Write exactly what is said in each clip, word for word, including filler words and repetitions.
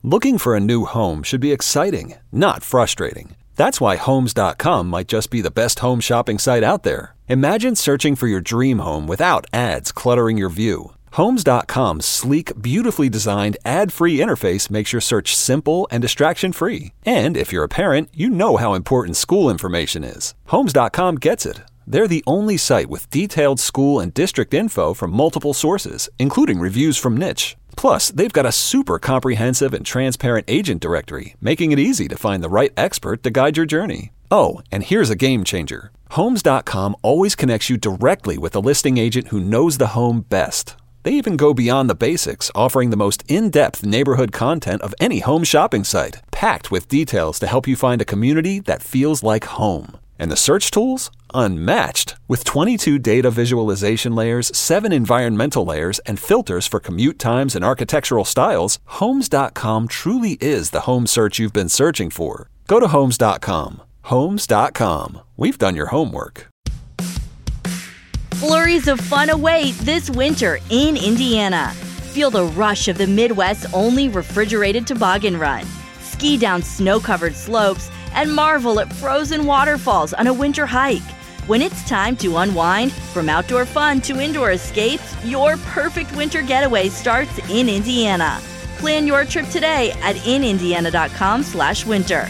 Looking for a new home should be exciting, not frustrating. That's why Homes dot com might just be the best home shopping site out there. Imagine searching for your dream home without ads cluttering your view. Homes dot com's sleek, beautifully designed, ad-free interface makes your search simple and distraction-free. And if you're a parent, you know how important school information is. Homes dot com gets it. They're the only site with detailed school and district info from multiple sources, including reviews from Niche. Plus, they've got a super comprehensive and transparent agent directory, making it easy to find the right expert to guide your journey. Oh, and here's a game changer. Homes dot com always connects you directly with a listing agent who knows the home best. They even go beyond the basics, offering the most in-depth neighborhood content of any home shopping site, packed with details to help you find a community that feels like home. And the search tools? Unmatched. With twenty-two data visualization layers, seven environmental layers, and filters for commute times and architectural styles, Homes dot com truly is the home search you've been searching for. Go to Homes dot com. Homes dot com. We've done your homework. Flurries of fun await this winter in Indiana. Feel the rush of the Midwest's only refrigerated toboggan run. Ski down snow-covered slopes and marvel at frozen waterfalls on a winter hike. When it's time to unwind, from outdoor fun to indoor escapes, your perfect winter getaway starts in Indiana. Plan your trip today at in indiana dot com slash winter.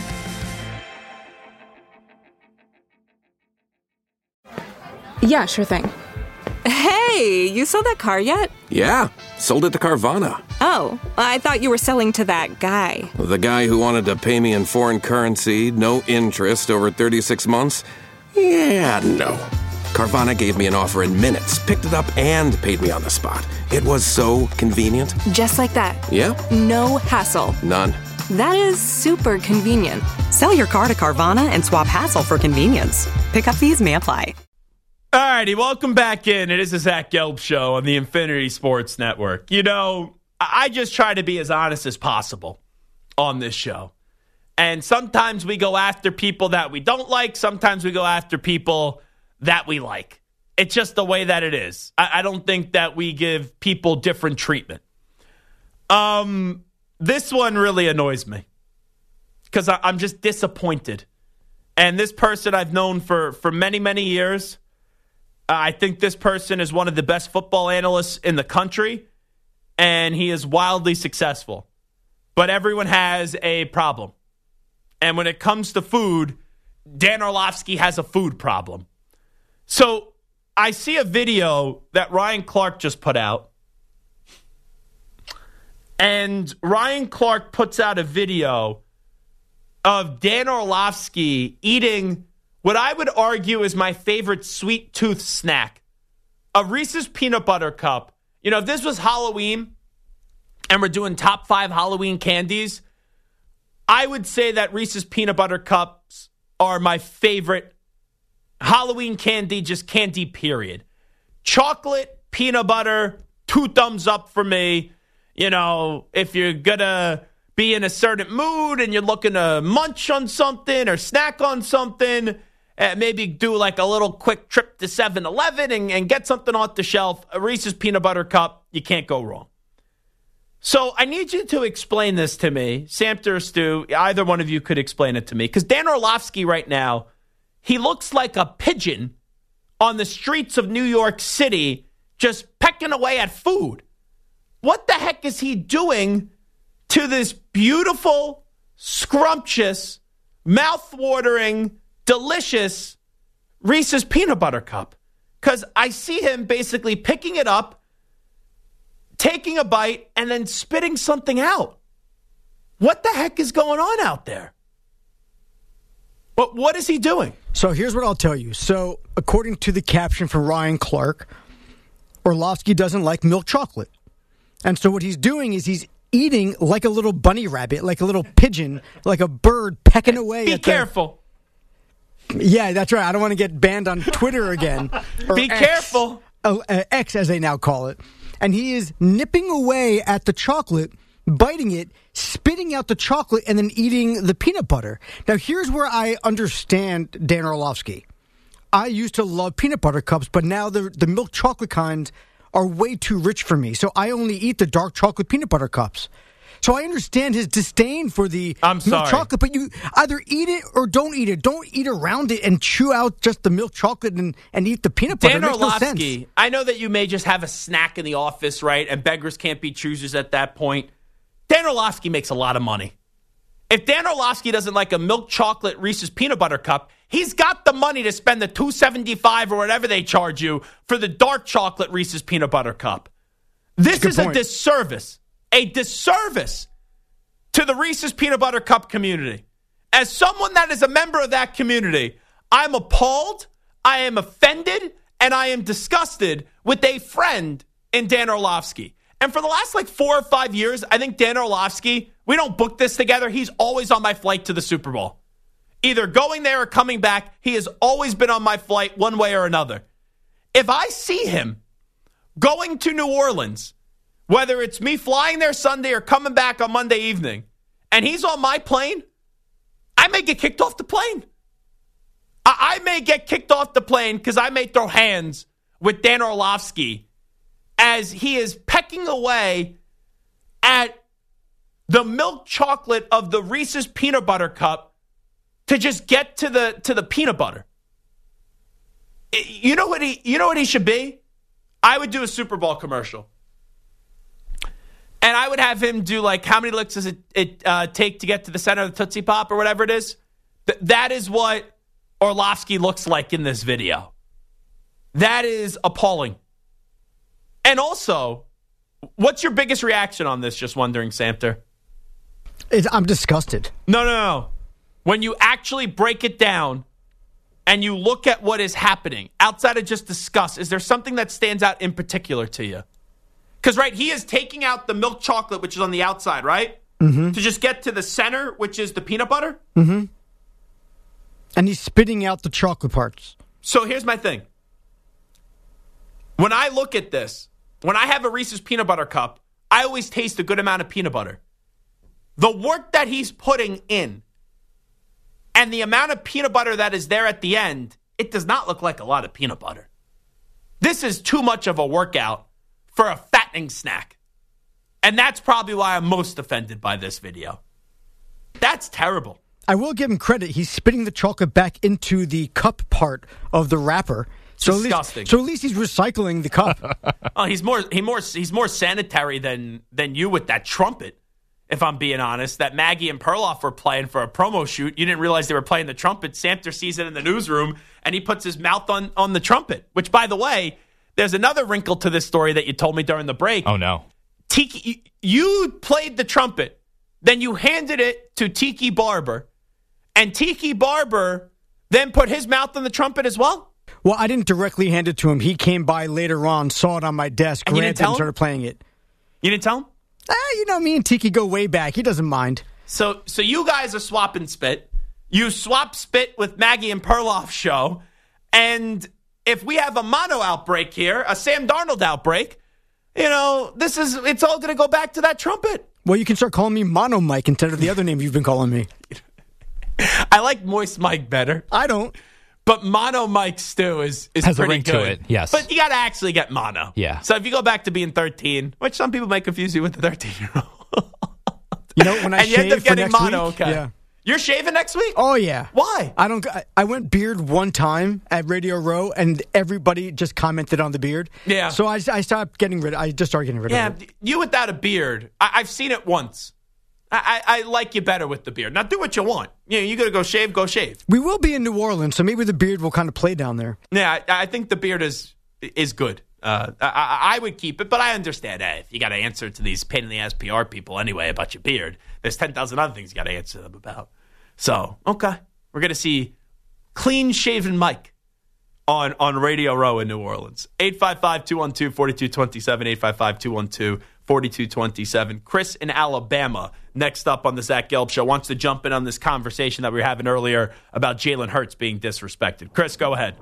Yeah, sure thing. Hey, you sold that car yet? Yeah, sold it to Carvana. Oh, I thought you were selling to that guy. The guy who wanted to pay me in foreign currency, no interest, over thirty-six months? Yeah, no. Carvana gave me an offer in minutes, picked it up, and paid me on the spot. It was so convenient. Just like that. Yeah? No hassle. None. That is super convenient. Sell your car to Carvana and swap hassle for convenience. Pickup fees may apply. All righty, welcome back in. It is the Zach Gelb Show on the Infinity Sports Network. You know, I just try to be as honest as possible on this show. And sometimes we go after people that we don't like. Sometimes we go after people that we like. It's just the way that it is. I, I don't think that we give people different treatment. Um, this one really annoys me because I'm just disappointed. And this person I've known for, for many, many years. I think this person is one of the best football analysts in the country, and he is wildly successful. But everyone has a problem. And when it comes to food, Dan Orlovsky has a food problem. So I see a video that Ryan Clark just put out. And Ryan Clark puts out a video of Dan Orlovsky eating what I would argue is my favorite sweet tooth snack, a Reese's Peanut Butter Cup. You know, if this was Halloween and we're doing top five Halloween candies, I would say that Reese's Peanut Butter Cups are my favorite Halloween candy, just candy, period. Chocolate, peanut butter, two thumbs up for me. You know, if you're going to be in a certain mood and you're looking to munch on something or snack on something, Uh, maybe do like a little quick trip to seven eleven and, and get something off the shelf. A Reese's Peanut Butter Cup, you can't go wrong. So I need you to explain this to me. Samter or Stu, either one of you could explain it to me. Because Dan Orlovsky right now, he looks like a pigeon on the streets of New York City just pecking away at food. What the heck is he doing to this beautiful, scrumptious, mouth-watering, delicious Reese's Peanut Butter Cup? Because I see him basically picking it up, taking a bite, and then spitting something out. What the heck is going on out there? But what is he doing? So here's what I'll tell you. So according to the caption from Ryan Clark, Orlovsky doesn't like milk chocolate. And so what he's doing is he's eating like a little bunny rabbit, like a little pigeon, like a bird pecking away. Be at careful. The... Yeah, that's right. I don't want to get banned on Twitter again. Be X, careful. Uh, uh, X, as they now call it. And he is nipping away at the chocolate, biting it, spitting out the chocolate, and then eating the peanut butter. Now, here's where I understand Dan Orlovsky. I used to love peanut butter cups, but now the the milk chocolate kinds are way too rich for me. So I only eat the dark chocolate peanut butter cups. So I understand his disdain for the I'm milk sorry. chocolate, but you either eat it or don't eat it. Don't eat around it and chew out just the milk chocolate and, and eat the peanut butter. Dan It makes no Orlovsky, sense. I know that you may just have a snack in the office, right? And beggars can't be choosers at that point. Dan Orlovsky makes a lot of money. If Dan Orlovsky doesn't like a milk chocolate Reese's peanut butter cup, he's got the money to spend the two seventy-five or whatever they charge you for the dark chocolate Reese's peanut butter cup. This Good is point. a disservice. A disservice to the Reese's Peanut Butter Cup community. As someone that is a member of that community, I'm appalled, I am offended, and I am disgusted with a friend in Dan Orlovsky. And for the last like four or five years, I think Dan Orlovsky, we don't book this together, he's always on my flight to the Super Bowl. Either going there or coming back, he has always been on my flight one way or another. If I see him going to New Orleans, whether it's me flying there Sunday or coming back on Monday evening, and he's on my plane, I may get kicked off the plane. I, I may get kicked off the plane because I may throw hands with Dan Orlovsky as he is pecking away at the milk chocolate of the Reese's peanut butter cup to just get to the to the peanut butter. You know what he you know what he should be? I would do a Super Bowl commercial. And I would have him do, like, how many licks does it, it uh, take to get to the center of the Tootsie Pop or whatever it is? Th- that is what Orlovsky looks like in this video. That is appalling. And also, what's your biggest reaction on this, just wondering, Samter? It's, I'm disgusted. No, no, no. When you actually break it down and you look at what is happening, outside of just disgust, is there something that stands out in particular to you? Because, right, he is taking out the milk chocolate, which is on the outside, right? Mm-hmm. To just get to the center, which is the peanut butter? Mm-hmm. And he's spitting out the chocolate parts. So here's my thing. When I look at this, when I have a Reese's peanut butter cup, I always taste a good amount of peanut butter. The work that he's putting in and the amount of peanut butter that is there at the end, it does not look like a lot of peanut butter. This is too much of a workout for a fattening snack. And that's probably why I'm most offended by this video. That's terrible. I will give him credit. He's spitting the chocolate back into the cup part of the wrapper. So Disgusting. At least, so at least he's recycling the cup. Oh, he's more he more he's more sanitary than than you with that trumpet. If I'm being honest, that Maggie and Perloff were playing for a promo shoot. You didn't realize they were playing the trumpet. Samter sees it in the newsroom, and he puts his mouth on, on the trumpet, which, by the way, there's another wrinkle to this story that you told me during the break. Oh, no. Tiki, you played the trumpet, then you handed it to Tiki Barber, and Tiki Barber then put his mouth on the trumpet as well? Well, I didn't directly hand it to him. He came by later on, saw it on my desk, And you grabbed didn't it, tell and him? started playing it. You didn't tell him? Ah, you know, me and Tiki go way back. He doesn't mind. So so you guys are swapping spit. You swap spit with Maggie and Perloff show. And if we have a mono outbreak here, a Sam Darnold outbreak, you know, this is it's all going to go back to that trumpet. Well, you can start calling me Mono Mike instead of the other name you've been calling me. I like Moist Mike better. I don't. But Mono Mike Stew is, is Has a pretty ring to good. it, yes. But you got to actually get mono. Yeah. So if you go back to being thirteen, which some people might confuse you with the thirteen-year-old. You know, when I and you shave end up for getting next mono, week, okay. yeah. You're shaving next week? Oh, yeah. Why? I don't. I, I went beard one time at Radio Row, and everybody just commented on the beard. Yeah. So I, I stopped getting rid. I just started getting rid Yeah, of it. you without a beard. I, I've seen it once. I, I, I like you better with the beard. Now do what you want. You know, you got to go shave, go shave. We will be in New Orleans, so maybe the beard will kind of play down there. Yeah, I, I think the beard is is good. Uh, I, I would keep it, but I understand. Hey, if you got to answer to these pain in the ass P R people anyway about your beard, there's ten thousand other things you got to answer them about. So, okay, we're gonna see clean shaven Mike on on Radio Row in New Orleans. eight five five, two one two, four two two seven, eight five five, two one two, four two two seven. Chris in Alabama, next up on the Zach Gelb Show, wants to jump in on this conversation that we were having earlier about Jalen Hurts being disrespected. Chris, go ahead.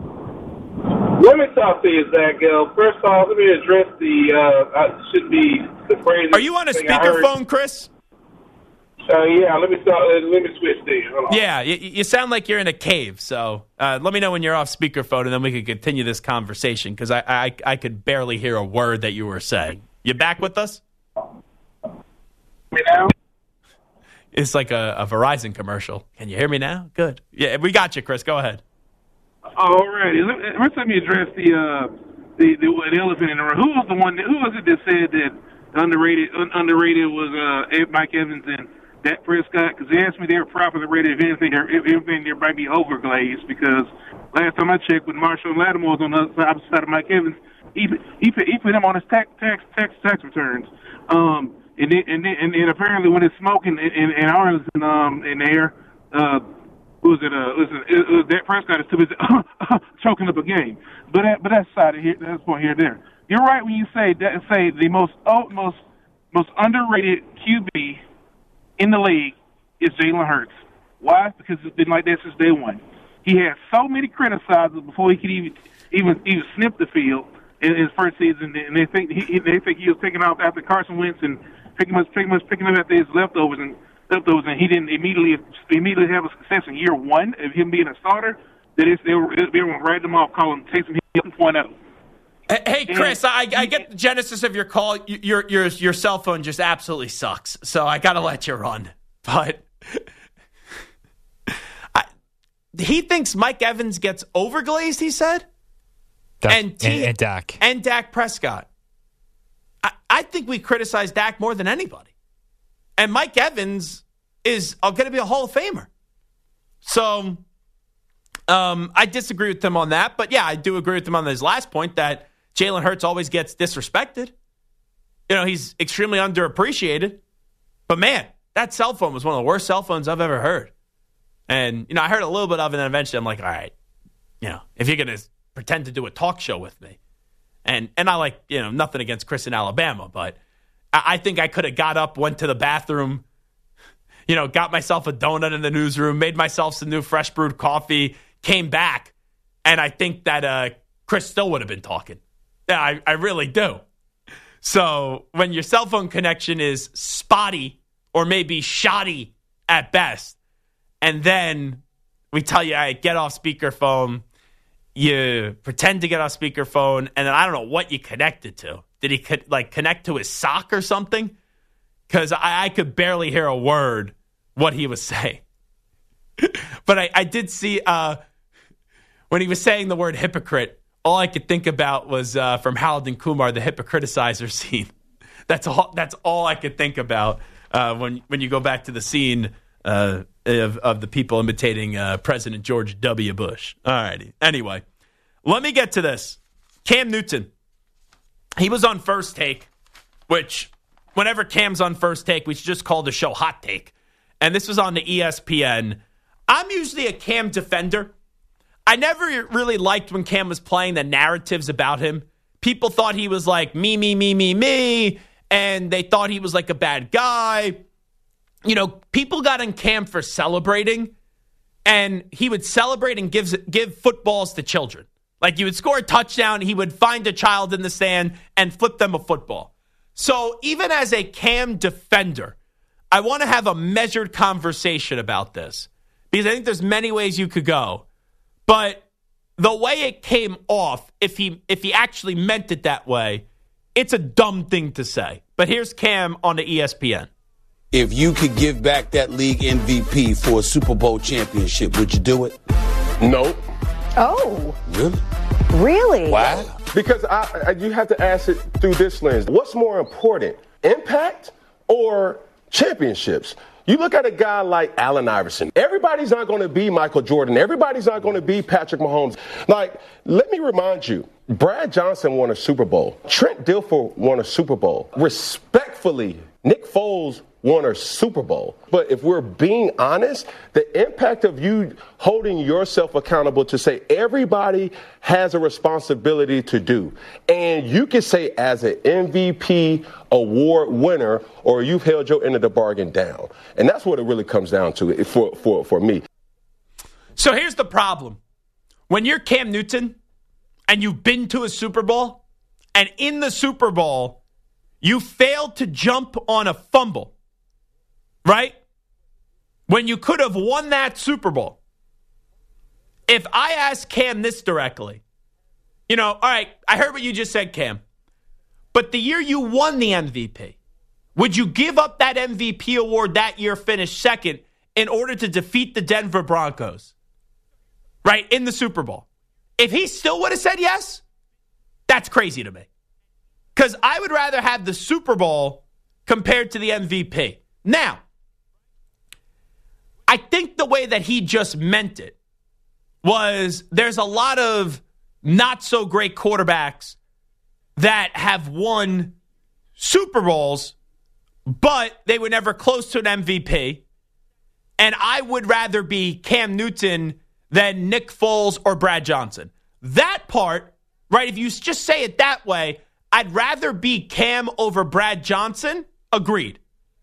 Let me talk to you, Zach Gelb. First off, let me address the, uh, I should be the phrase. Are you on a speakerphone, Chris? Uh, yeah, let me start, let me switch there. Hold on. Yeah, you, you sound like you're in a cave, so uh, let me know when you're off speakerphone, and then we can continue this conversation, because I, I, I could barely hear a word that you were saying. You back with us? Uh, yeah, let me start, let me switch there. Hold on. You sound like you're in a cave, so uh, let me know when you're off speakerphone, and then we can continue this conversation, because I, I, I could barely hear a word that you were saying. You back with us? Me now? It's like a, a Verizon commercial. Can you hear me now? Good. Yeah, we got you, Chris. Go ahead. All righty. Let's let me address the, uh, the the the elephant in the room. Who was the one? That, who was it that said that underrated un, underrated was uh, Mike Evans and Dak Prescott? Because they asked me they were properly rated. If anything, if anything, they might be overglazed. Because last time I checked, with Marshall Lattimore was on the opposite side of Mike Evans, he he put, he put him on his tax tax tax tax returns. Um, and then, and then, and, and apparently when it's smoking in, in, in Arlington um in the air, uh, who was it? Uh, was it, it was Dak Prescott is too busy choking up a game. But that, but that's side of here. That's point here there. You're right when you say that. Say the most oh, most most underrated Q B in the league is Jalen Hurts. Why? Because it's been like that since day one. He had so many criticizers before he could even even even sniff the field in his first season, and they think he they think he was picking off after Carson Wentz and pretty much pretty much picking up after his leftovers and leftovers, and he didn't immediately immediately have a success in year one of him being a starter. That is, they were they were writing him off, calling Taysom Hill two point oh. Hey, Chris, I, I get the genesis of your call. Your your your cell phone just absolutely sucks, so I got to let you run. But I, he thinks Mike Evans gets overglazed, he said? Dak, and, T, and, and Dak. And Dak Prescott. I, I think we criticize Dak more than anybody. And Mike Evans is going to be a Hall of Famer. So um, I disagree with him on that. But, yeah, I do agree with him on his last point that Jalen Hurts always gets disrespected. You know, he's extremely underappreciated. But, man, that cell phone was one of the worst cell phones I've ever heard. And, you know, I heard a little bit of it, and then eventually I'm like, all right, you know, if you're going to pretend to do a talk show with me. And and I like, you know, nothing against Chris in Alabama, but I, I think I could have got up, went to the bathroom, you know, got myself a donut in the newsroom, made myself some new fresh brewed coffee, came back, and I think that uh, Chris still would have been talking. Yeah, I, I really do. So when your cell phone connection is spotty or maybe shoddy at best, and then we tell you, hey, get off speakerphone, you pretend to get off speakerphone, and then I don't know what you connected to. Did he co- like connect to his sock or something? Because I, I could barely hear a word what he was saying. But I, I did see uh, when he was saying the word hypocrite, all I could think about was uh, from Harold and Kumar, the hypocriticizer scene. That's all. That's all I could think about uh, when when you go back to the scene uh, of of the people imitating uh, President George W. Bush. All righty. Anyway, let me get to this. Cam Newton. He was on First Take, which whenever Cam's on First Take, we should just call the show Hot Take. And this was on the E S P N. I'm usually a Cam defender. I never really liked when Cam was playing the narratives about him. People thought he was like me, me, me, me, me, and they thought he was like a bad guy. You know, people got on Cam for celebrating, and he would celebrate and give, give footballs to children. Like, you would score a touchdown, he would find a child in the stand and flip them a football. So even as a Cam defender, I want to have a measured conversation about this, because I think there's many ways you could go. But the way it came off, if he if he actually meant it that way, it's a dumb thing to say. But here's Cam on the E S P N. If you could give back that league M V P for a Super Bowl championship, would you do it? Nope. Oh. Really? Really? Why? Because I, I, you have to ask it through this lens. What's more important, impact or championships? You look at a guy like Allen Iverson. Everybody's not going to be Michael Jordan. Everybody's not going to be Patrick Mahomes. Like, let me remind you, Brad Johnson won a Super Bowl. Trent Dilfer won a Super Bowl. Respectfully, Nick Foles won a Super Bowl. But if we're being honest, the impact of you holding yourself accountable to say everybody has a responsibility to do. And you can say as an M V P award winner, or you've held your end of the bargain down. And that's what it really comes down to for, for, for me. So here's the problem. When you're Cam Newton and you've been to a Super Bowl, and in the Super Bowl, you failed to jump on a fumble, right? When you could have won that Super Bowl. If I ask Cam this directly, you know, all right, I heard what you just said, Cam, but the year you won the M V P, Would you give up that M V P award that year, finish second, in order to defeat the Denver Broncos? Right, in the Super Bowl. If he still would have said yes, that's crazy to me. Because I would rather have the Super Bowl compared to the M V P. Now, I think the way that he just meant it was there's a lot of not so great quarterbacks that have won Super Bowls, but they were never close to an M V P. And I would rather be Cam Newton than Nick Foles or Brad Johnson. That part, right, if you just say it that way, I'd rather be Cam over Brad Johnson. Agreed.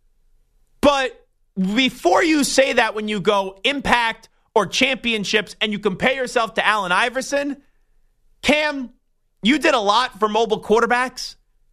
But before you say that, when you go impact or championships and you compare yourself to Allen Iverson, Cam, you did a lot for mobile quarterbacks.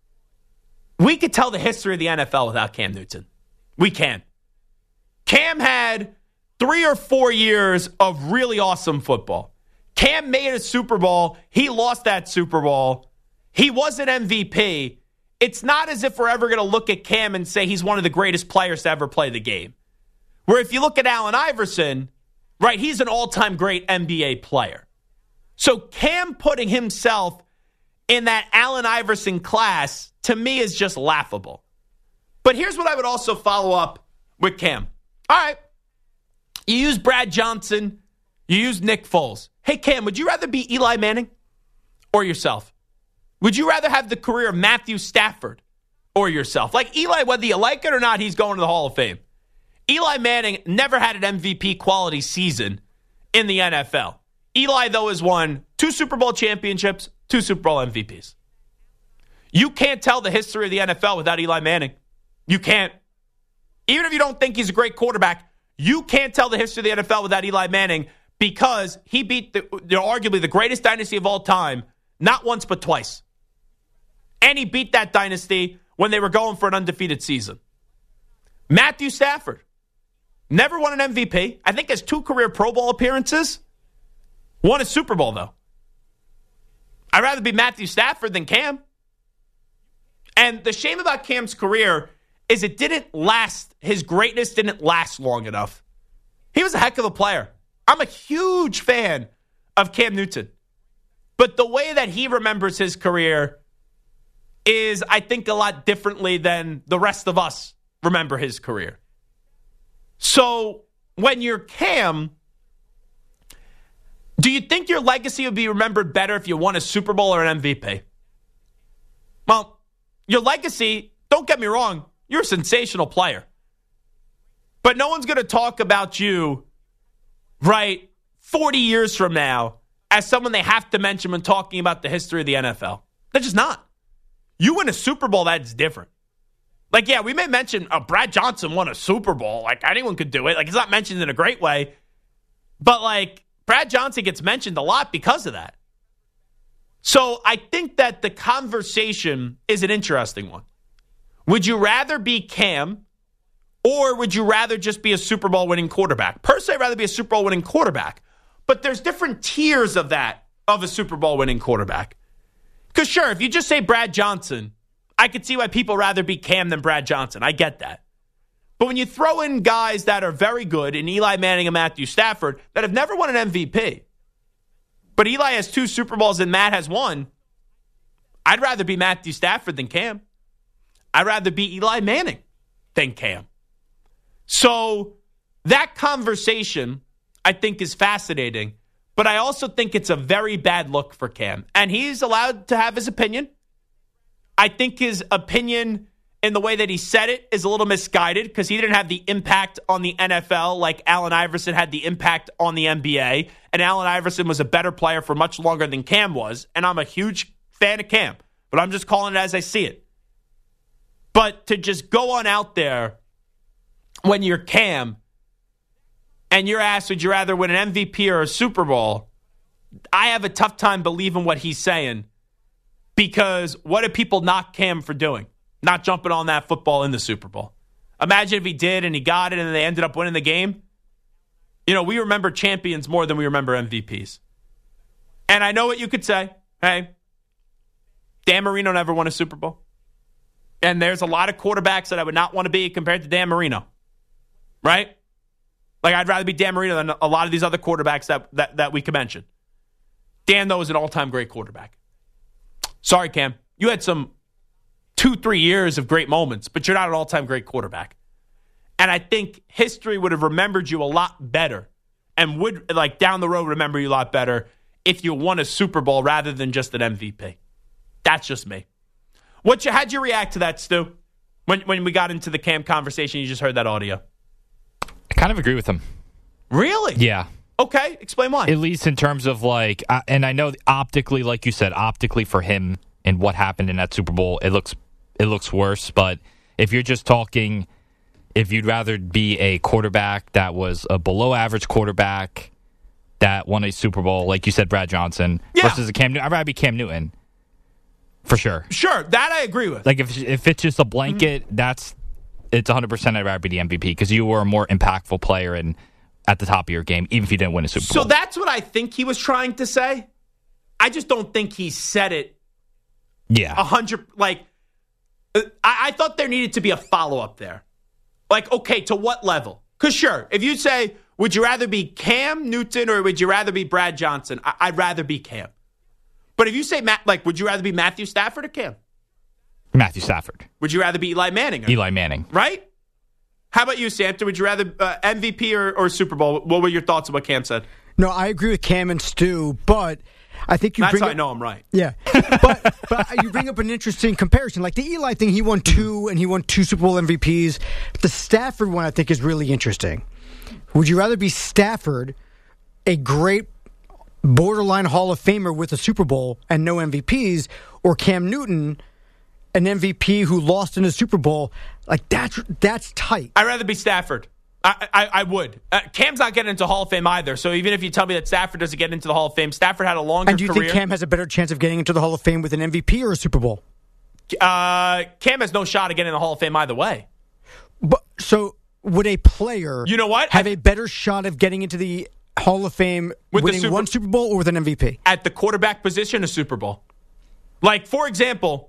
We could tell the history of the N F L without Cam Newton. We can. Cam had three or four years of really awesome football. Cam made a Super Bowl. He lost that Super Bowl. He was an M V P. It's not as if we're ever going to look at Cam and say he's one of the greatest players to ever play the game. Where if you look at Allen Iverson, right, he's an all-time great N B A player. So Cam putting himself in that Allen Iverson class, to me, is just laughable. But here's what I would also follow up with Cam. All right, you use Brad Johnson, you use Nick Foles. Hey, Cam, would you rather be Eli Manning or yourself? Would you rather have the career of Matthew Stafford or yourself? Like Eli, whether you like it or not, he's going to the Hall of Fame. Eli Manning never had an M V P quality season in the N F L. Eli, though, has won two Super Bowl championships, two Super Bowl M V Ps. You can't tell the history of the N F L without Eli Manning. You can't. Even if you don't think he's a great quarterback, you can't tell the history of the N F L without Eli Manning because he beat the, you know, arguably the greatest dynasty of all time, not once but twice. And he beat that dynasty when they were going for an undefeated season. Matthew Stafford never won an M V P. I think has two career Pro Bowl appearances. Won a Super Bowl, though. I'd rather be Matthew Stafford than Cam. And the shame about Cam's career is it didn't last, his greatness didn't last long enough. He was a heck of a player. I'm a huge fan of Cam Newton. But the way that he remembers his career is, I think, a lot differently than the rest of us remember his career. So when you're Cam, do you think your legacy would be remembered better if you won a Super Bowl or an M V P? Well, your legacy, don't get me wrong, you're a sensational player. But no one's going to talk about you, right, forty years from now as someone they have to mention when talking about the history of the N F L. They're just not. You win a Super Bowl, that's different. Like, yeah, we may mention uh, Brad Johnson won a Super Bowl. Like, anyone could do it. Like, it's not mentioned in a great way. But, like, Brad Johnson gets mentioned a lot because of that. So I think that the conversation is an interesting one. Would you rather be Cam or would you rather just be a Super Bowl winning quarterback? Personally, I'd rather be a Super Bowl winning quarterback. But there's different tiers of that, of a Super Bowl winning quarterback. Because sure, if you just say Brad Johnson, I could see why people rather be Cam than Brad Johnson. I get that. But when you throw in guys that are very good, in Eli Manning and Matthew Stafford, that have never won an M V P, but Eli has two Super Bowls and Matt has one, I'd rather be Matthew Stafford than Cam. I'd rather be Eli Manning than Cam. So that conversation, I think, is fascinating. But I also think it's a very bad look for Cam. And he's allowed to have his opinion. I think his opinion in the way that he said it is a little misguided because he didn't have the impact on the N F L like Allen Iverson had the impact on the N B A. And Allen Iverson was a better player for much longer than Cam was. And I'm a huge fan of Cam. But I'm just calling it as I see it. But to just go on out there when you're Cam and you're asked, would you rather win an M V P or a Super Bowl? I have a tough time believing what he's saying because what do people knock Cam for doing? Not jumping on that football in the Super Bowl. Imagine if he did and he got it and they ended up winning the game. You know, we remember champions more than we remember M V Ps. And I know what you could say. Hey, Dan Marino never won a Super Bowl. And there's a lot of quarterbacks that I would not want to be compared to Dan Marino. Right? Like, I'd rather be Dan Marino than a lot of these other quarterbacks that, that, that we could mention. Dan, though, is an all-time great quarterback. Sorry, Cam. You had some two, three years of great moments, but you're not an all-time great quarterback. And I think history would have remembered you a lot better and would, like, down the road remember you a lot better if you won a Super Bowl rather than just an M V P. That's just me. What you, how'd you react to that, Stu? When, when we got into the Cam conversation, you just heard that audio. I kind of agree with him. Really? Yeah. Okay, explain why. At least in terms of like, uh, and I know optically, like you said, optically for him and what happened in that Super Bowl, it looks it looks worse. But if you're just talking, if you'd rather be a quarterback that was a below average quarterback that won a Super Bowl, like you said, Brad Johnson, yeah. versus a Cam Newton, I'd rather be Cam Newton for sure. Sure, that I agree with. Like if if it's just a blanket, mm-hmm. that's it's one hundred percent I'd rather be the M V P because you were a more impactful player and at the top of your game, even if you didn't win a Super Bowl. So that's what I think he was trying to say. I just don't think he said it. Yeah, a hundred. Like, I, I thought there needed to be a follow up there. Like, okay, to what level? Because sure, if you say, would you rather be Cam Newton or would you rather be Brad Johnson? I, I'd rather be Cam. But if you say, Matt, like, would you rather be Matthew Stafford or Cam? Matthew Stafford. Would you rather be Eli Manning? Or, Eli Manning. Right? How about you, Samter? Would you rather uh, M V P or, or Super Bowl? What were your thoughts on what Cam said? No, I agree with Cam and Stu, but I think you That's bring how up, I know I'm right. Yeah, but, but you bring up an interesting comparison. Like the Eli thing, he won two, and he won two Super Bowl M V Ps. The Stafford one, I think, is really interesting. Would you rather be Stafford, a great borderline Hall of Famer with a Super Bowl and no M V Ps, or Cam Newton, an M V P who lost in a Super Bowl? Like, that's that's tight. I'd rather be Stafford. I, I, I would. Uh, Cam's not getting into Hall of Fame either. So even if you tell me that Stafford doesn't get into the Hall of Fame, Stafford had a longer career. And do you career. think Cam has a better chance of getting into the Hall of Fame with an M V P or a Super Bowl? Uh, Cam has no shot of getting in the Hall of Fame either way. But so would a player you know what? have I, a better shot of getting into the Hall of Fame with winning Super, one Super Bowl or with an M V P? At the quarterback position, a Super Bowl. Like, for example,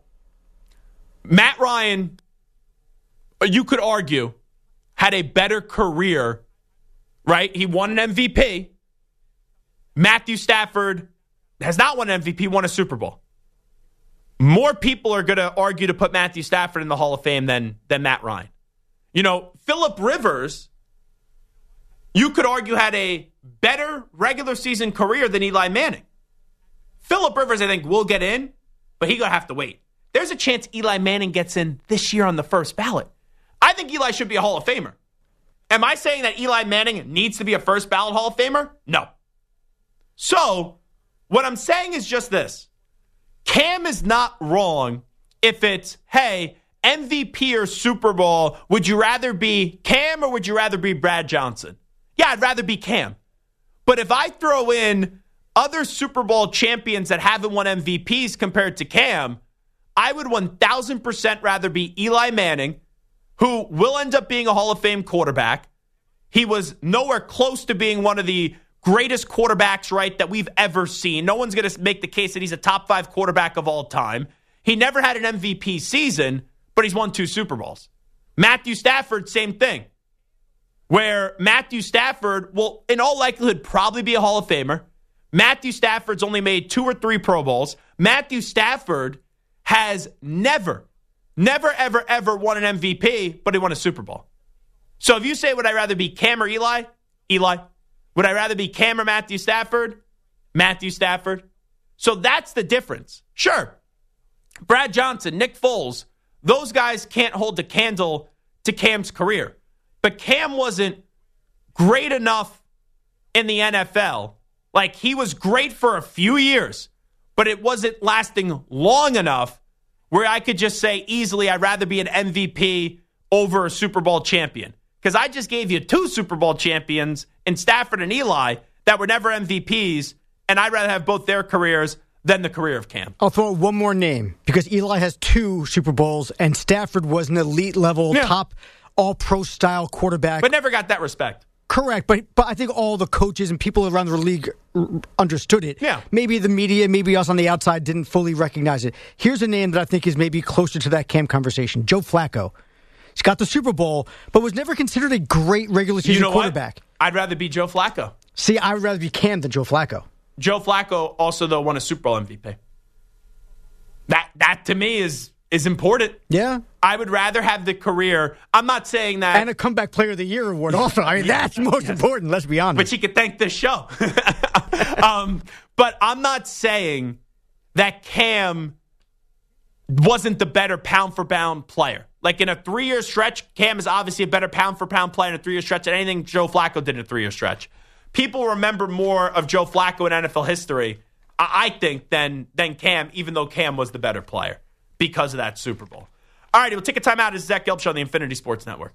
Matt Ryan, you could argue, had a better career, right? He won an M V P. Matthew Stafford has not won an M V P, won a Super Bowl. More people are going to argue to put Matthew Stafford in the Hall of Fame than, than Matt Ryan. You know, Phillip Rivers, you could argue, had a better regular season career than Eli Manning. Phillip Rivers, I think, will get in, but he's going to have to wait. There's a chance Eli Manning gets in this year on the first ballot. I think Eli should be a Hall of Famer. Am I saying that Eli Manning needs to be a first ballot Hall of Famer? No. So, what I'm saying is just this. Cam is not wrong if it's, hey, M V P or Super Bowl, would you rather be Cam or would you rather be Brad Johnson? Yeah, I'd rather be Cam. But if I throw in other Super Bowl champions that haven't won M V Ps compared to Cam, I would one thousand percent rather be Eli Manning, who will end up being a Hall of Fame quarterback. He was nowhere close to being one of the greatest quarterbacks, right, that we've ever seen. No one's going to make the case that he's a top five quarterback of all time. He never had an M V P season, but he's won two Super Bowls. Matthew Stafford, same thing. Where Matthew Stafford will, in all likelihood, probably be a Hall of Famer. Matthew Stafford's only made two or three Pro Bowls. Matthew Stafford has never, never, ever, ever won an M V P, but he won a Super Bowl. So if you say, would I rather be Cam or Eli? Eli. Would I rather be Cam or Matthew Stafford? Matthew Stafford. So that's the difference. Sure. Brad Johnson, Nick Foles, those guys can't hold the candle to Cam's career. But Cam wasn't great enough in the N F L. Like, he was great for a few years, but it wasn't lasting long enough where I could just say easily I'd rather be an M V P over a Super Bowl champion. Because I just gave you two Super Bowl champions in Stafford and Eli that were never M V Ps, and I'd rather have both their careers than the career of Cam. I'll throw out one more name, because Eli has two Super Bowls, and Stafford was an elite level, yeah. top all-pro style quarterback. But never got that respect. Correct, but but I think all the coaches and people around the league understood it. Yeah. Maybe the media, maybe us on the outside didn't fully recognize it. Here's a name that I think is maybe closer to that Cam conversation. Joe Flacco. He's got the Super Bowl, but was never considered a great regular season you know quarterback. What? I'd rather be Joe Flacco. See, I would rather be Cam than Joe Flacco. Joe Flacco also, though, won a Super Bowl M V P. That, that to me, is is important. Yeah. I would rather have the career. I'm not saying that. And a Comeback Player of the Year award also. I mean, that's most yes. important, let's be honest. But you could thank this show. um, but I'm not saying that Cam wasn't the better pound-for-pound player. Like, in a three-year stretch, Cam is obviously a better pound-for-pound player in a three-year stretch than anything Joe Flacco did in a three-year stretch. People remember more of Joe Flacco in N F L history, I think, than, than Cam, even though Cam was the better player because of that Super Bowl. All righty, we'll take a time out. This is Zach Gelb Show on the Infinity Sports Network.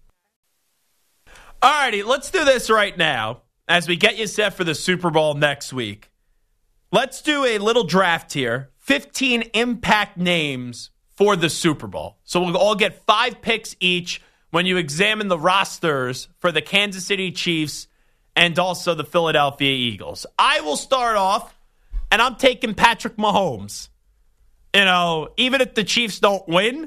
All righty, let's do this right now as we get you set for the Super Bowl next week. Let's do a little draft here. fifteen impact names for the Super Bowl. So we'll all get five picks each when you examine the rosters for the Kansas City Chiefs and also the Philadelphia Eagles. I will start off, and I'm taking Patrick Mahomes. You know, even if the Chiefs don't win,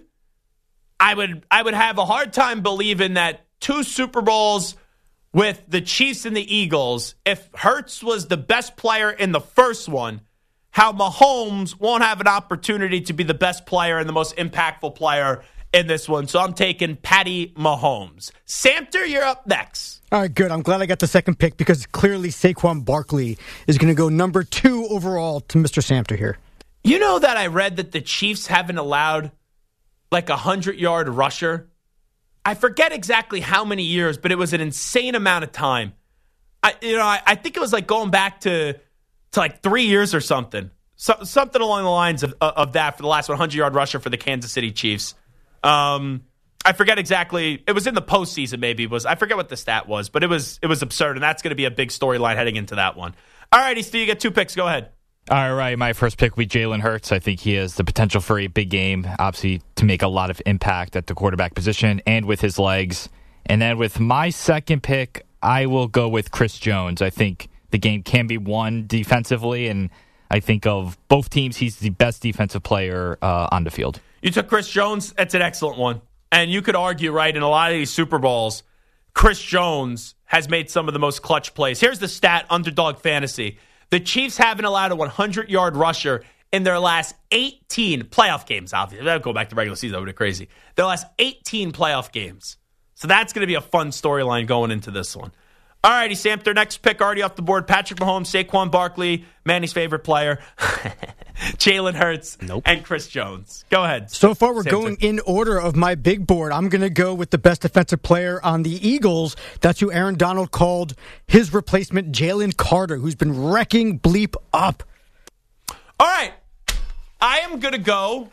I would I would have a hard time believing that two Super Bowls with the Chiefs and the Eagles, if Hurts was the best player in the first one, how Mahomes won't have an opportunity to be the best player and the most impactful player in this one. So I'm taking Patty Mahomes. Samter, you're up next. All right, good. I'm glad I got the second pick because clearly Saquon Barkley is going to go number two overall to Mister Samter here. You know that I read that the Chiefs haven't allowed like a hundred-yard rusher? I forget exactly how many years, but it was an insane amount of time. I, you know, I, I think it was like going back to to like three years or something. So, something along the lines of, of that for the last hundred-yard rusher for the Kansas City Chiefs. Um, I forget exactly. It was in the postseason, maybe. It was I forget what the stat was, but it was it was absurd, and that's going to be a big storyline heading into that one. All righty, Steve, you get two picks. Go ahead. All right, my first pick will be Jalen Hurts. I think he has the potential for a big game, obviously, to make a lot of impact at the quarterback position and with his legs. And then with my second pick, I will go with Chris Jones. I think the game can be won defensively, and I think of both teams, he's the best defensive player uh, on the field. You took Chris Jones. That's an excellent one. And you could argue, right, in a lot of these Super Bowls, Chris Jones has made some of the most clutch plays. Here's the stat, Underdog Fantasy. The Chiefs haven't allowed a hundred-yard rusher in their last eighteen playoff games, obviously. That'll go back to regular season. That would be crazy. Their last eighteen playoff games. So that's going to be a fun storyline going into this one. All righty, Samter, next pick already off the board. Patrick Mahomes, Saquon Barkley, Manny's favorite player, Jalen Hurts, nope. and Chris Jones. Go ahead. So far, we're Samter. going in order of my big board. I'm going to go with the best defensive player on the Eagles. That's who Aaron Donald called his replacement, Jalen Carter, who's been wrecking bleep up. All right. I am going to go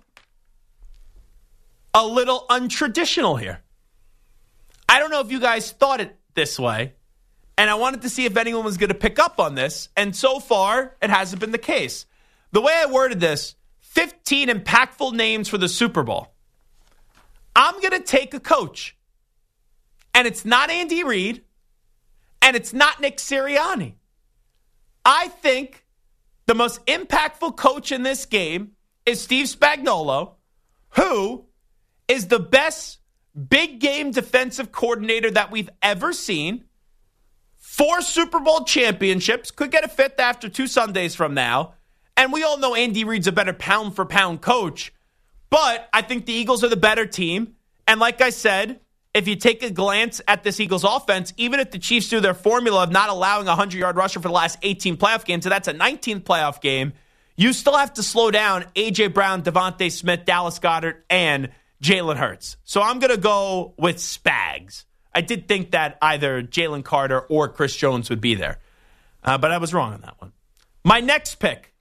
a little untraditional here. I don't know if you guys thought it this way. And I wanted to see if anyone was going to pick up on this. And so far, it hasn't been the case. The way I worded this, fifteen impactful names for the Super Bowl. I'm going to take a coach. And it's not Andy Reid. And it's not Nick Sirianni. I think the most impactful coach in this game is Steve Spagnuolo, who is the best big game defensive coordinator that we've ever seen. Four Super Bowl championships, could get a fifth after two Sundays from now. And we all know Andy Reid's a better pound-for-pound coach. But I think the Eagles are the better team. And like I said, if you take a glance at this Eagles offense, even if the Chiefs do their formula of not allowing a hundred-yard rusher for the last eighteen playoff games, so that's a nineteenth playoff game, you still have to slow down A J. Brown, Devontae Smith, Dallas Goedert, and Jalen Hurts. So I'm going to go with Spags. I did think that either Jalen Carter or Chris Jones would be there. Uh, but I was wrong on that one. My next pick.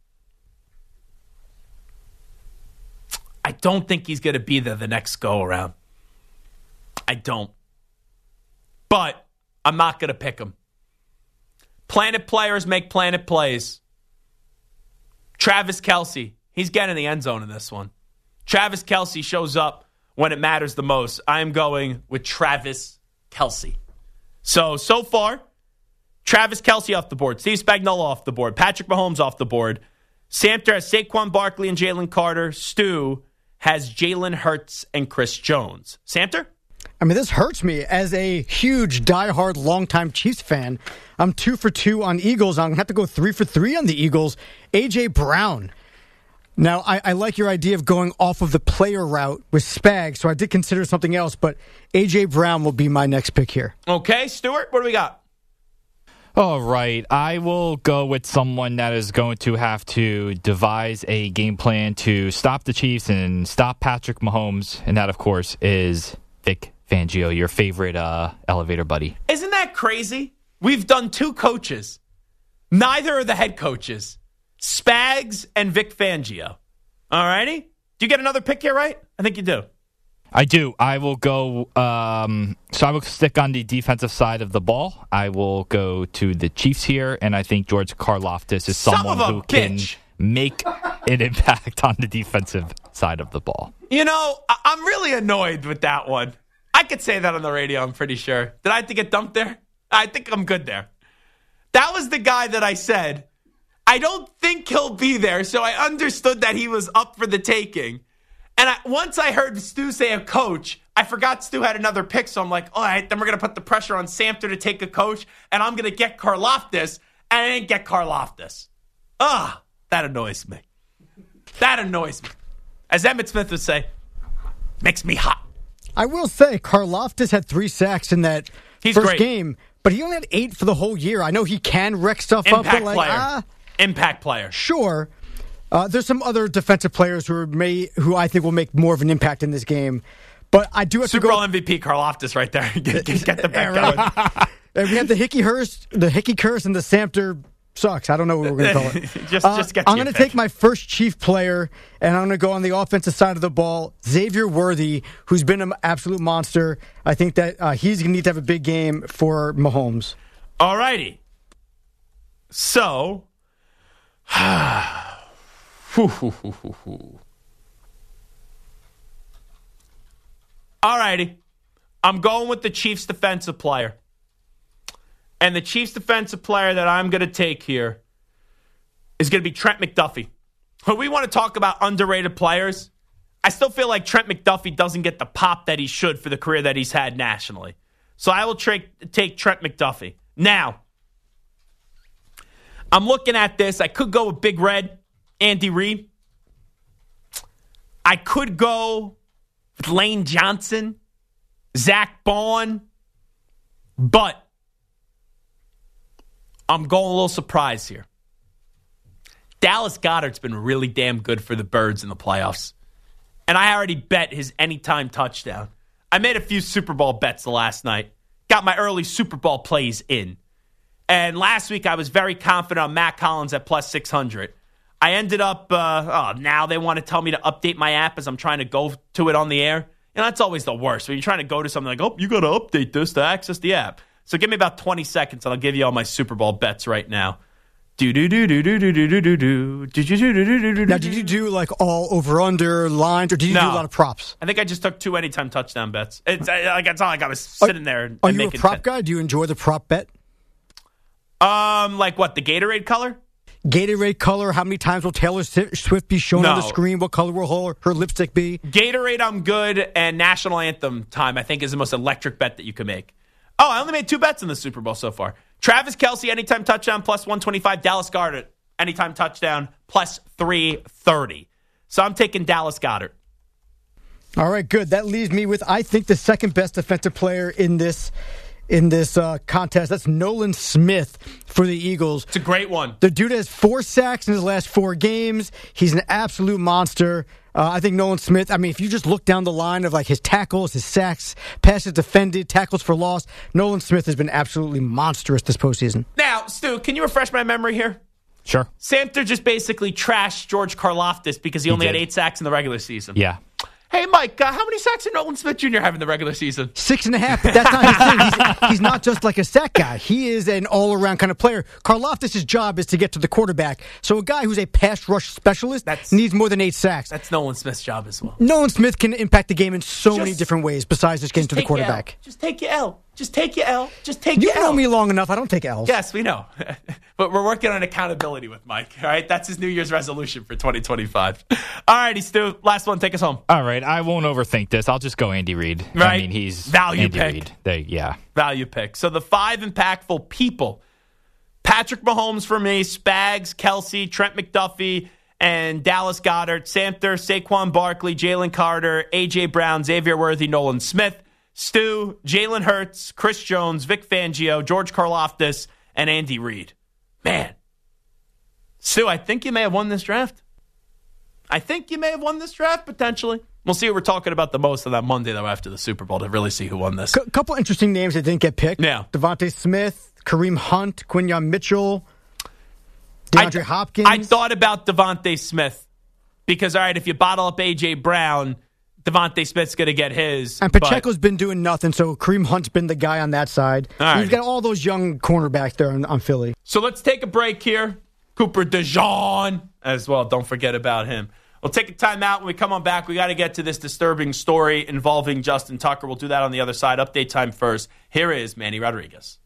I don't think he's going to be there the next go-around. I don't. But I'm not going to pick him. Planet players make planet plays. Travis Kelce. He's getting in the end zone in this one. Travis Kelce shows up when it matters the most. I'm going with Travis Kelce. So, so far, Travis Kelce off the board, Steve Spagnuolo off the board, Patrick Mahomes off the board. Samter has Saquon Barkley and Jalen Carter. Stu has Jalen Hurts and Chris Jones. Samter? I mean, this hurts me as a huge, diehard, longtime Chiefs fan. I'm two for two on Eagles. I'm going to have to go three for three on the Eagles. A J. Brown. Now, I, I like your idea of going off of the player route with Spag, so I did consider something else, but A J. Brown will be my next pick here. Okay, Stuart, what do we got? All right, I will go with someone that is going to have to devise a game plan to stop the Chiefs and stop Patrick Mahomes, and that, of course, is Vic Fangio, your favorite uh, elevator buddy. Isn't that crazy? We've done two coaches. Neither are the head coaches. Spags and Vic Fangio. All righty? Do you get another pick here, right? I think you do. I do. I will go. Um, so I will stick on the defensive side of the ball. I will go to the Chiefs here, and I think George Karlaftis is someone who bitch. can make an impact on the defensive side of the ball. You know, I- I'm really annoyed with that one. I could say that on the radio, I'm pretty sure. Did I have to get dumped there? I think I'm good there. That was the guy that I said, I don't think he'll be there, so I understood that he was up for the taking. And I, once I heard Stu say a coach, I forgot Stu had another pick, so I'm like, all right, then we're going to put the pressure on Samter to take a coach, and I'm going to get Karlaftis, and I didn't get Karlaftis. Ah, that annoys me. That annoys me. As Emmitt Smith would say, makes me hot. I will say, Karlaftis had three sacks in that He's first great. game, but he only had eight for the whole year. I know he can wreck stuff Impact up, but like, player. ah, Impact player. Sure. Uh, there's some other defensive players who are may who I think will make more of an impact in this game, but I do have Super to go. Bowl M V P Karlaftis right there. get, get, get the bet Yeah, going. And we have the Hickey Hurst, the Hickey Curse, and the Samter sucks. I don't know what we're going to call it. just, Uh, just get I'm to going to your take my first Chief player, and I'm going to go on the offensive side of the ball. Xavier Worthy, who's been an absolute monster. I think that uh, he's going to need to have a big game for Mahomes. All righty. So, all righty. I'm going with the Chiefs defensive player. And the Chiefs defensive player that I'm going to take here is going to be Trent McDuffie. When we want to talk about underrated players, I still feel like Trent McDuffie doesn't get the pop that he should for the career that he's had nationally. So I will tra- take Trent McDuffie. Now, I'm looking at this. I could go with Big Red, Andy Reid. I could go with Lane Johnson, Zach Bond, but I'm going a little surprised here. Dallas Goedert's been really damn good for the Birds in the playoffs. And I already bet his anytime touchdown. I made a few Super Bowl bets the last night. Got my early Super Bowl plays in. And last week I was very confident on Matt Collins at plus six hundred. I ended up, uh, oh, now they want to tell me to update my app as I'm trying to go to it on the air. And that's always the worst. When you're trying to go to something like, oh, you got to update this to access the app. So give me about twenty seconds and I'll give you all my Super Bowl bets right now. Do do do do do do do do do do do do do do. Now, did you do like all over under lines, or did you do a lot of props? I think I just took two anytime touchdown bets. It's like that's all I got was sitting there and, Are and you a making prop ten. guy? Do you enjoy the prop bet? Um, like what? The Gatorade color? Gatorade color. How many times will Taylor Swift be shown No. on the screen? What color will her, her lipstick be? Gatorade, I'm good, and national anthem time, I think, is the most electric bet that you can make. Oh, I only made two bets in the Super Bowl so far. Travis Kelce, anytime touchdown, plus one twenty-five. Dallas Goedert, anytime touchdown, plus three thirty. So I'm taking Dallas Goedert. All right, good. That leaves me with, I think, the second best defensive player in this in this uh, contest. That's Nolan Smith for the Eagles. It's a great one. The dude has four sacks in his last four games. He's an absolute monster. Uh, I think Nolan Smith, I mean, if you just look down the line of like his tackles, his sacks, passes defended, tackles for loss, Nolan Smith has been absolutely monstrous this postseason. Now, Stu, can you refresh my memory here? Sure. Samter just basically trashed George Karlaftis because he, He only did. had eight sacks in the regular season. Yeah. Hey, Mike, uh, how many sacks did Nolan Smith Junior have in the regular season? Six and a half, but that's not his thing. He's, he's not just like a sack guy. He is an all-around kind of player. Karlaftis' job is to get to the quarterback. So a guy who's a pass rush specialist That's- needs more than eight sacks. That's Nolan Smith's job as well. Nolan Smith can impact the game in so Just- many different ways besides just getting Just to the take your L. quarterback. Just take your L. Just take your L. Just take You your L. know me long enough. I don't take L's. Yes, we know. But we're working on accountability with Mike, all right? That's his New Year's resolution for twenty twenty-five. All righty, Stu. Last one. Take us home. All right. I won't overthink this. I'll just go Andy Reid. Right. I mean, he's Value Andy pick. Reid. They, yeah. Value pick. So the five impactful people, Patrick Mahomes for me, Spags, Kelsey, Trent McDuffie, and Dallas Goedert, Samter, Saquon Barkley, Jalen Carter, A J. Brown, Xavier Worthy, Nolan Smith, Stu, Jalen Hurts, Chris Jones, Vic Fangio, George Karlaftis, and Andy Reid. Man. Stu, I think you may have won this draft. I think you may have won this draft, potentially. We'll see what we're talking about the most on that Monday, though, after the Super Bowl to really see who won this. A couple interesting names that didn't get picked. Yeah. Devontae Smith, Kareem Hunt, Quinyon Mitchell, DeAndre I, Hopkins. I thought about Devontae Smith because, all right, if you bottle up A J. Brown, Devontae Smith's going to get his. And Pacheco's but, been doing nothing, so Kareem Hunt's been the guy on that side. Right. You've got all those young cornerbacks there on, on Philly. So let's take a break here. Cooper DeJean as well. Don't forget about him. We'll take a timeout. When we come on back, we got to get to this disturbing story involving Justin Tucker. We'll do that on the other side. Update time first. Here is Manny Rodriguez.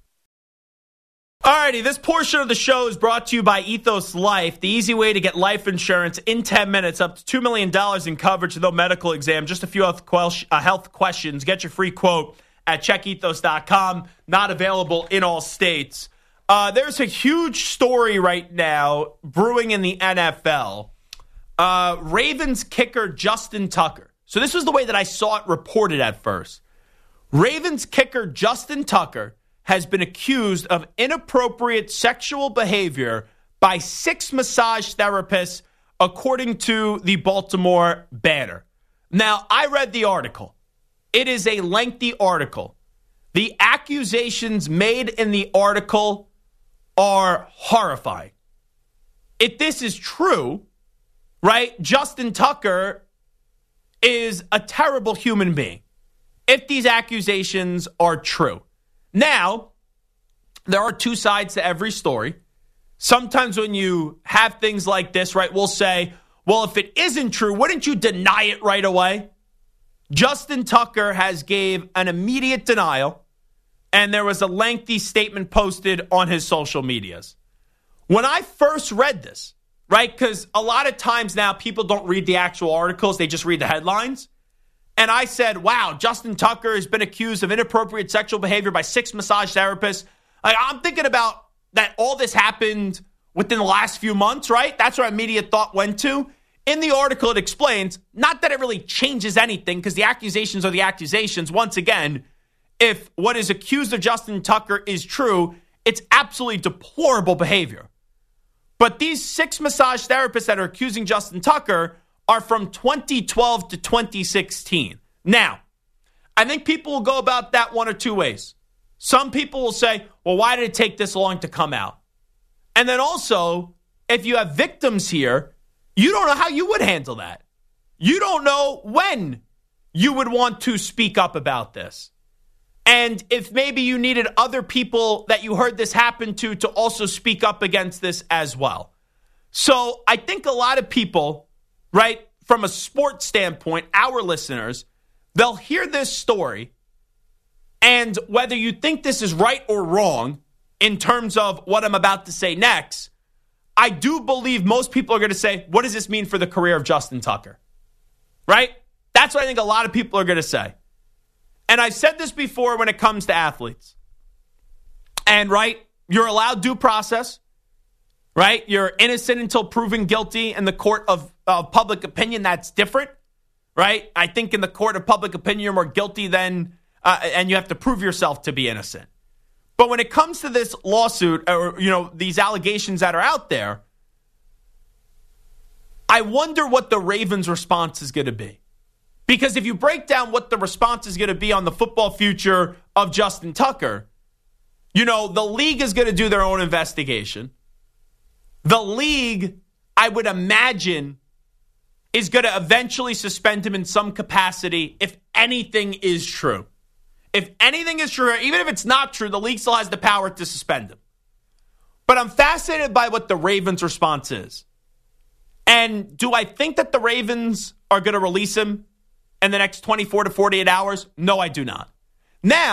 Alrighty, this portion of the show is brought to you by Ethos Life, the easy way to get life insurance in ten minutes, up to two million dollars in coverage with no medical exam. Just a few health, que- uh, health questions. Get your free quote at check ethos dot com. Not available in all states. Uh, there's a huge story right now brewing in the N F L. Uh, Ravens kicker Justin Tucker. So this was the way that I saw it reported at first. Ravens kicker Justin Tucker has been accused of inappropriate sexual behavior by six massage therapists, according to the Baltimore Banner. Now, I read the article. It is a lengthy article. The accusations made in the article are horrifying. If this is true, right, Justin Tucker is a terrible human being. If these accusations are true. Now, there are two sides to every story. Sometimes when you have things like this, right, we'll say, well, if it isn't true, wouldn't you deny it right away? Justin Tucker has gave an immediate denial, and there was a lengthy statement posted on his social medias. When I first read this, right, because a lot of times now people don't read the actual articles, they just read the headlines. And I said, wow, Justin Tucker has been accused of inappropriate sexual behavior by six massage therapists. Like, I'm thinking about that all this happened within the last few months, right? That's where immediate thought went to. In the article, it explains, not that it really changes anything, because the accusations are the accusations. Once again, if what is accused of Justin Tucker is true, it's absolutely deplorable behavior. But these six massage therapists that are accusing Justin Tucker are from twenty twelve to twenty sixteen. Now, I think people will go about that one or two ways. Some people will say, well, why did it take this long to come out? And then also, if you have victims here, you don't know how you would handle that. You don't know when you would want to speak up about this. And if maybe you needed other people that you heard this happen to to also speak up against this as well. So I think a lot of people, right, from a sports standpoint, our listeners, they'll hear this story, and whether you think this is right or wrong in terms of what I'm about to say next, I do believe most people are going to say, what does this mean for the career of Justin Tucker? Right? That's what I think a lot of people are going to say. And I've said this before when it comes to athletes. And, right, you're allowed due process. Right? You're innocent until proven guilty in the court of uh, public opinion. That's different. Right? I think in the court of public opinion, you're more guilty than, uh, and you have to prove yourself to be innocent. But when it comes to this lawsuit, or, you know, these allegations that are out there, I wonder what the Ravens' response is going to be. Because if you break down what the response is going to be on the football future of Justin Tucker, you know, the league is going to do their own investigation. The league, I would imagine, is going to eventually suspend him in some capacity if anything is true. If anything is true, even if it's not true, the league still has the power to suspend him. But I'm fascinated by what the Ravens' response is. And do I think that the Ravens are going to release him in the next twenty-four to forty-eight hours? No, I do not. Now,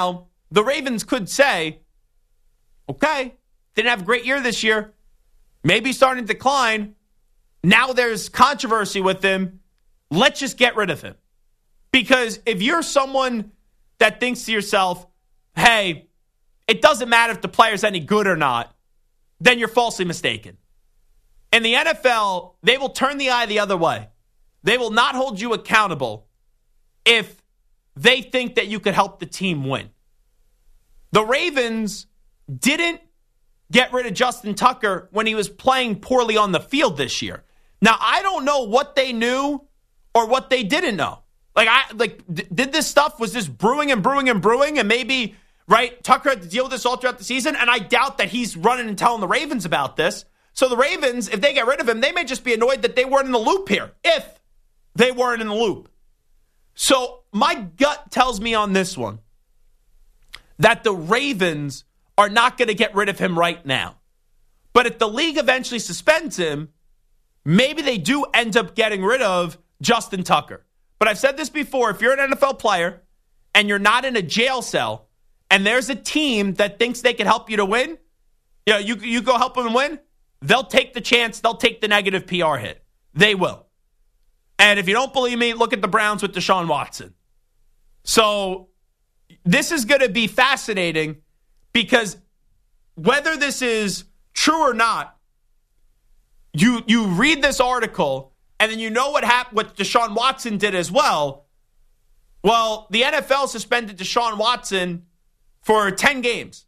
the Ravens could say, okay, didn't have a great year this year, maybe starting to decline. Now there's controversy with him. Let's just get rid of him. Because if you're someone that thinks to yourself, hey, it doesn't matter if the player's any good or not, then you're falsely mistaken. In the N F L, they will turn the eye the other way. They will not hold you accountable if they think that you could help the team win. The Ravens didn't get rid of Justin Tucker when he was playing poorly on the field this year. Now, I don't know what they knew or what they didn't know. Like, I like, d- did this stuff, was this brewing and brewing and brewing, and maybe, right, Tucker had to deal with this all throughout the season, and I doubt that he's running and telling the Ravens about this. So the Ravens, if they get rid of him, they may just be annoyed that they weren't in the loop here, if they weren't in the loop. So my gut tells me on this one that the Ravens are not going to get rid of him right now. But if the league eventually suspends him, maybe they do end up getting rid of Justin Tucker. But I've said this before, if you're an N F L player and you're not in a jail cell and there's a team that thinks they can help you to win, you know, you, you go help them win, they'll take the chance, they'll take the negative P R hit. They will. And if you don't believe me, look at the Browns with Deshaun Watson. So this is going to be fascinating because whether this is true or not, you you read this article and then you know what happened, what Deshaun Watson did as well. Well, the N F L suspended Deshaun Watson for ten games.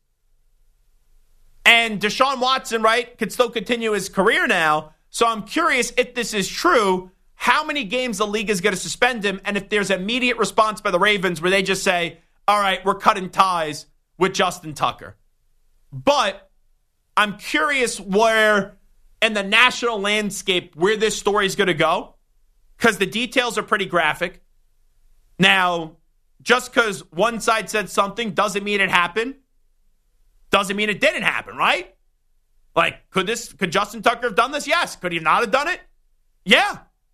And Deshaun Watson, right, could still continue his career now. So I'm curious if this is true, how many games the league is going to suspend him, and if there's an immediate response by the Ravens where they just say, all right, we're cutting ties with Justin Tucker. But I'm curious where, in the national landscape, where this story is going to go, because the details are pretty graphic. Now, just because one side said something doesn't mean it happened. Doesn't mean it didn't happen, right? Like, could this, could Justin Tucker have done this? Yes. Could he not have done it? Yeah.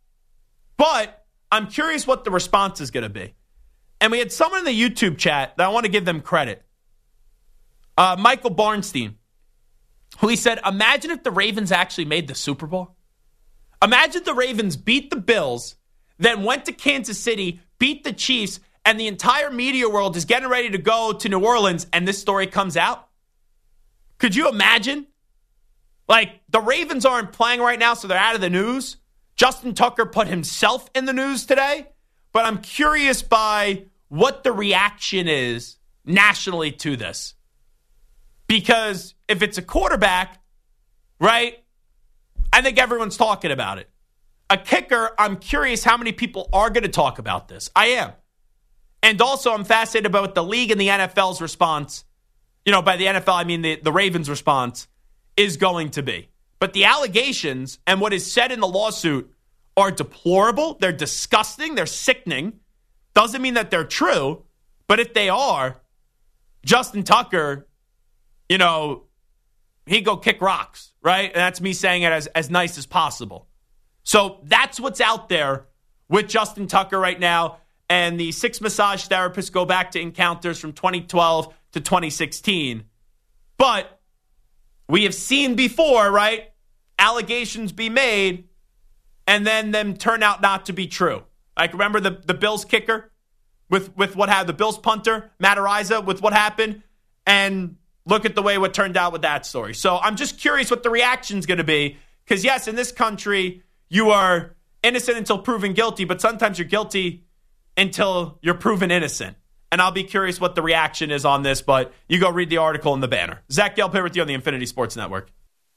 But I'm curious what the response is going to be. And we had someone in the YouTube chat that I want to give them credit. Uh, Michael Barnstein, who he said, imagine if the Ravens actually made the Super Bowl. Imagine the Ravens beat the Bills, then went to Kansas City, beat the Chiefs, and the entire media world is getting ready to go to New Orleans, and this story comes out. Could you imagine? Like, the Ravens aren't playing right now, so they're out of the news. Justin Tucker put himself in the news today, but I'm curious by what the reaction is nationally to this. Because if it's a quarterback, right, I think everyone's talking about it. A kicker, I'm curious how many people are going to talk about this. I am. And also, I'm fascinated about the league and the N F L's response. You know, by the N F L, I mean the, the Ravens' response is going to be. But the allegations and what is said in the lawsuit are deplorable. They're disgusting. They're sickening. Doesn't mean that they're true. But if they are, Justin Tucker, you know, he'd go kick rocks, right? And that's me saying it as, as nice as possible. So that's what's out there with Justin Tucker right now. And the six massage therapists go back to encounters from twenty twelve to twenty sixteen. But we have seen before, right, allegations be made and then them turn out not to be true. Like, remember the, the Bills kicker with, with what happened, the Bills punter, Matt Araiza, with what happened? And look at the way what turned out with that story. So I'm just curious what the reaction's going to be. Because, yes, in this country, you are innocent until proven guilty, but sometimes you're guilty until you're proven innocent. And I'll be curious what the reaction is on this, but you go read the article in the banner. Zach Gelb here with you on the Infinity Sports Network.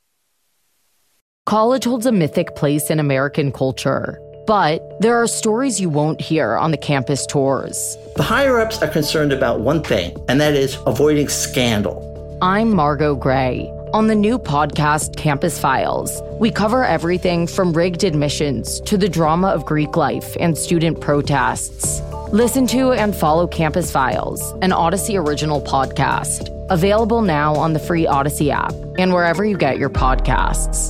College holds a mythic place in American culture, but there are stories you won't hear on the campus tours. The higher-ups are concerned about one thing, and that is avoiding scandal. I'm Margot Gray. On the new podcast, Campus Files, we cover everything from rigged admissions to the drama of Greek life and student protests. Listen to and follow Campus Files, an Odyssey original podcast. Available now on the free Odyssey app and wherever you get your podcasts.